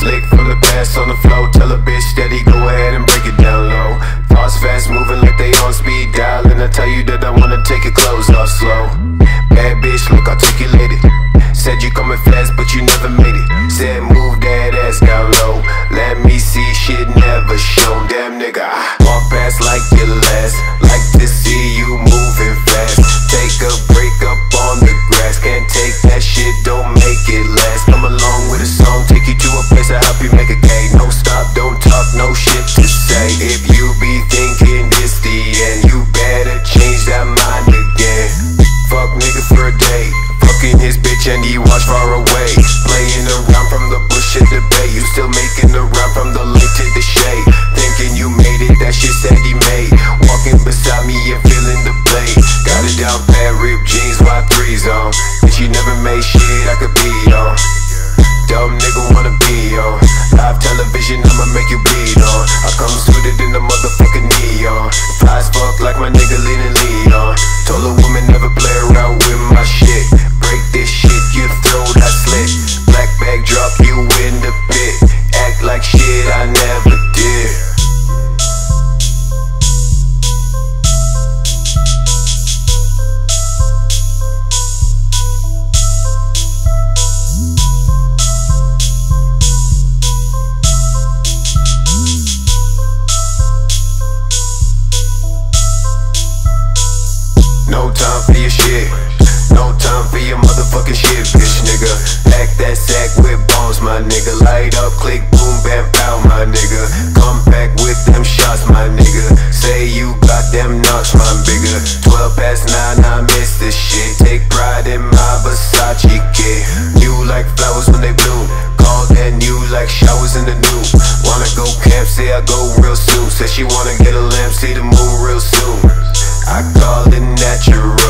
slick from the past on the flow. Tell a bitch steady, go ahead and break it down low. Fast moving like they on speed dial. And I tell you that I wanna take your clothes off slow. Bad bitch, look articulated. Said you coming fast, but you never made it. Said move that ass down low. Let me see shit never shown. Damn nigga, I walk past like your last. Like to see you moving fast. Take a break up on the grass. Can't take that shit, don't make it last. Come along with a song, take you to a place I help you make a K. No stop, don't talk, no shit to say. If you be thinking this the end, you better change that mind again. Fuck nigga for a day, fucking his bitch and he watch far away. Playing around from the bush to the bay. You still making the round from the light to the shade. Thinking you made it, that shit said he made. Walking beside me and feeling the blade. Got it down bad, ripped jeans, Y3s on. Bitch you never made shit I could be on. Dumb nigga wanna be on. Live television, I'ma make you bleed on. I come suited in the motherfucking neon. Fly as fuck like my nigga leaning lead on. Told a woman never play around with my shit. Break this shit, you throw that slit. Black bag drop you in the pit. Act like shit I never did. No time for your shit, no time for your motherfucking shit, bitch nigga. Pack that sack with bombs, my nigga. Light up, click, boom, bam, pow, my nigga. Come back with them shots, my nigga. Say you got them knocks, my bigger. 12 past 9, I miss this shit. Take pride in my Versace kid. New like flowers when they bloom. Call that new like showers in the new. Wanna go camp, say I go real soon. Said she wanna get a lamp, see the moon real soon. I call it natural.